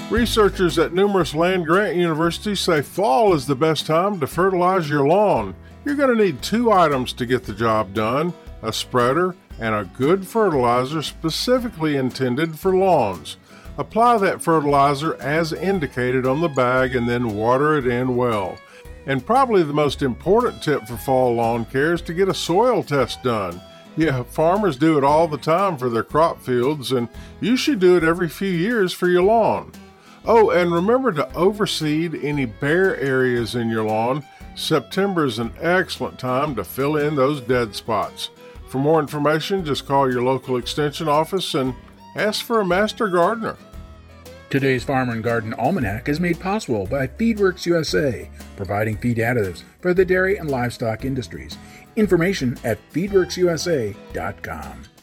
Researchers at numerous land-grant universities say fall is the best time to fertilize your lawn. You're going to need 2 items to get the job done: a spreader and a good fertilizer specifically intended for lawns. Apply that fertilizer as indicated on the bag and then water it in well. And probably the most important tip for fall lawn care is to get a soil test done. Yeah, farmers do it all the time for their crop fields, and you should do it every few years for your lawn. Oh, and remember to overseed any bare areas in your lawn. September is an excellent time to fill in those dead spots. For more information, just call your local extension office and ask for a master gardener. Today's Farm and Garden Almanac is made possible by FeedWorks USA, providing feed additives for the dairy and livestock industries. Information at feedworksusa.com.